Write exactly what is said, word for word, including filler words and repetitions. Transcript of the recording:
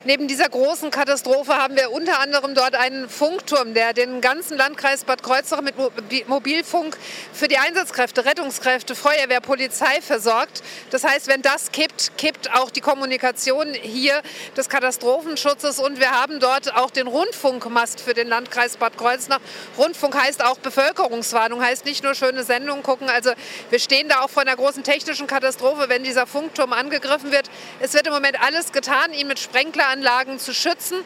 Neben dieser großen Katastrophe haben wir unter anderem dort einen Funkturm, der den ganzen Landkreis Bad Kreuznach mit Mobilfunk für die Einsatzkräfte, Rettungskräfte, Feuerwehr, Polizei versorgt. Das heißt, wenn das kippt, kippt auch die Kommunikation hier des Katastrophenschutzes. Und wir haben dort auch den Rundfunkmast für den Landkreis Bad Kreuznach. Rundfunk heißt auch Bevölkerungswarnung, heißt nicht nur schöne Sendungen gucken. Also wir stehen da auch vor einer großen technischen Katastrophe, wenn dieser Funkturm angegriffen wird. Es wird im Moment alles getan, ihn mit Sprenkleranlagen zu schützen.